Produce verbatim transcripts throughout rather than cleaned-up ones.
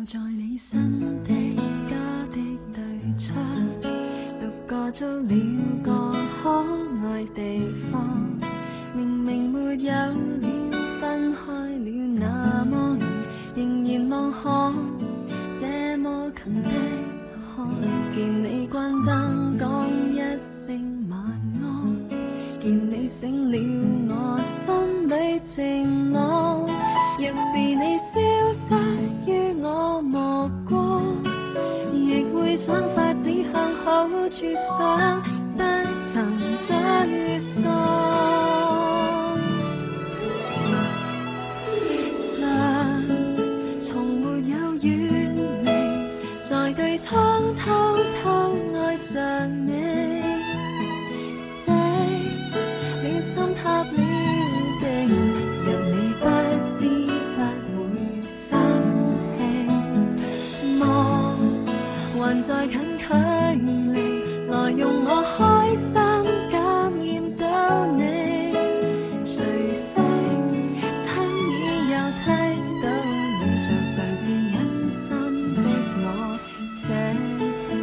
在你新的家的對窗，獨個租了個可愛地方。明明沒有了，分開了那麼遠，仍然望可這麼近的看見你關燈，講一聲晚安。見你醒了，我心裏晴朗。若是你消失於我目光，亦會想法子向好處想，不曾沮喪。像從沒有遠離，在對窗偷偷愛着你，死了心塌了定，讓你不知不會生氣。望還在近距離，來用我開心感染到你，除非親耳又聽到你像上次忍心的我捨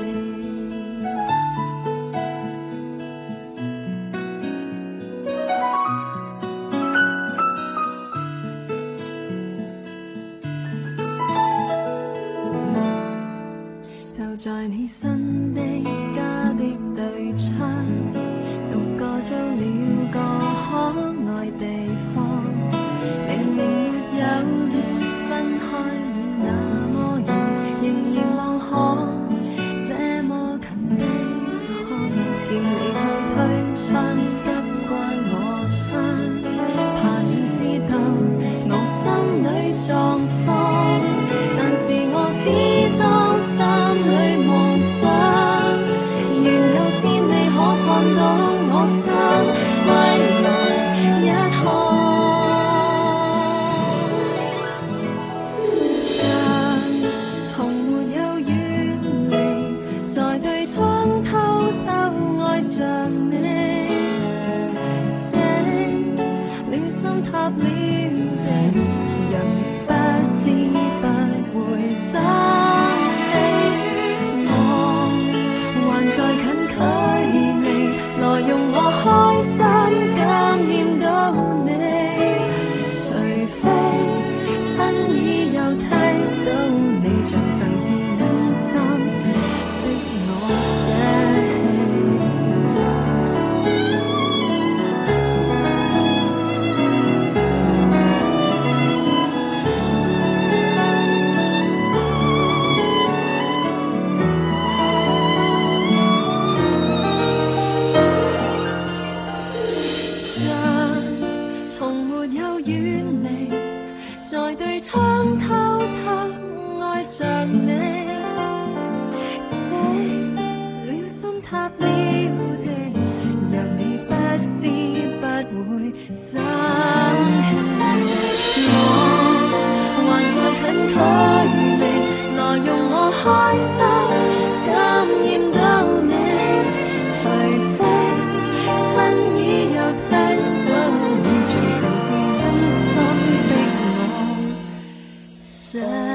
就在你新的家的對窗，獨個租了個可愛地方。明明沒有了，分開了那麼遠，仍然望可這麼近的看見你後推窗，急關我窗，怕你知道我心裏狀況，但是我始終心裏夢想，願有天你可看到我想歸來一看。像從沒有遠離，在對窗偷偷愛着你，醒了心塌了地，讓你不知不會生氣。我還在近距離，來用我開心感染到你，除非親耳又聽到你像上次忍心的我捨從沒有遠離，在對窗偷偷愛着你，死了心塌了地，讓你不知不會生氣。我還在近距離，來用我開心感染到你，除非親耳又聽到你像上次忍心的我捨